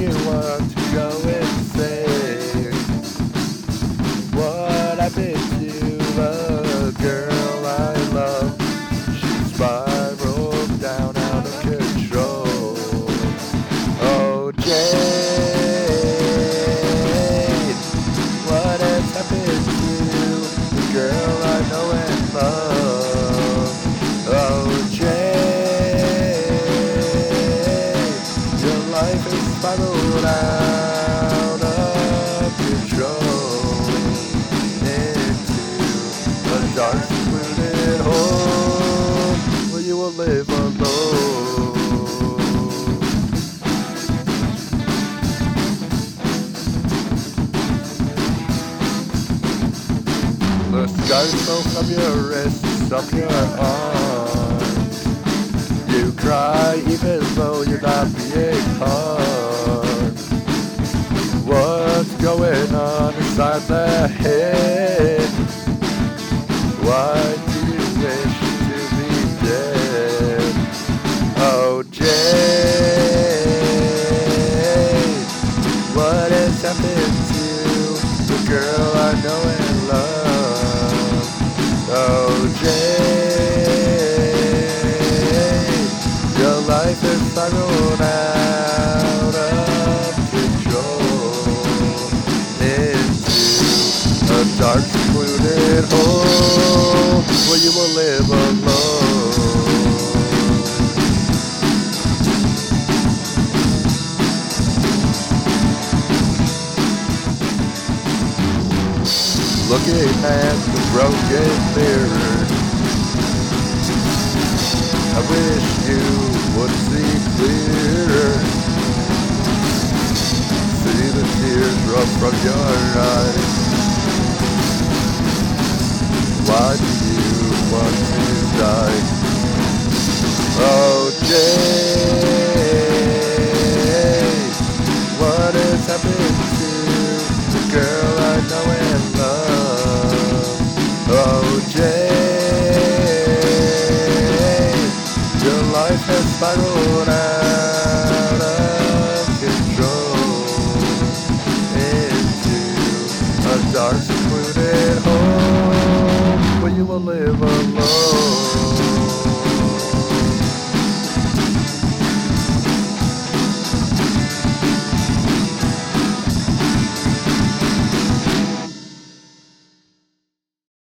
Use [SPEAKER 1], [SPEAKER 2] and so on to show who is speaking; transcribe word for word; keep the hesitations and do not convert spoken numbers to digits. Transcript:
[SPEAKER 1] you want to go insane. What happened to the girl I love? She spiraled down out of control. Oh, Jane, what has happened to the girl I know and love? Oh, Jane, your life is spiraled out of control into a dark, secluded hole where you will live alone. The scars flow from your wrists, up your arms. You cry even though you're not being harmed. What's going on inside the head? Why do you wish to be dead? Oh, Jane, what has happened to the girl I know and love? Oh, Jane, your life is spiraled out of control into a dark, secluded hole where you will live alone. Looking at the broken mirror, I wish you would see clearer. See the tears run from your eyes. Why do you want to die? Oh, Jane, what has happened to the girl I know and love? Oh, Jane, your life has spiraled out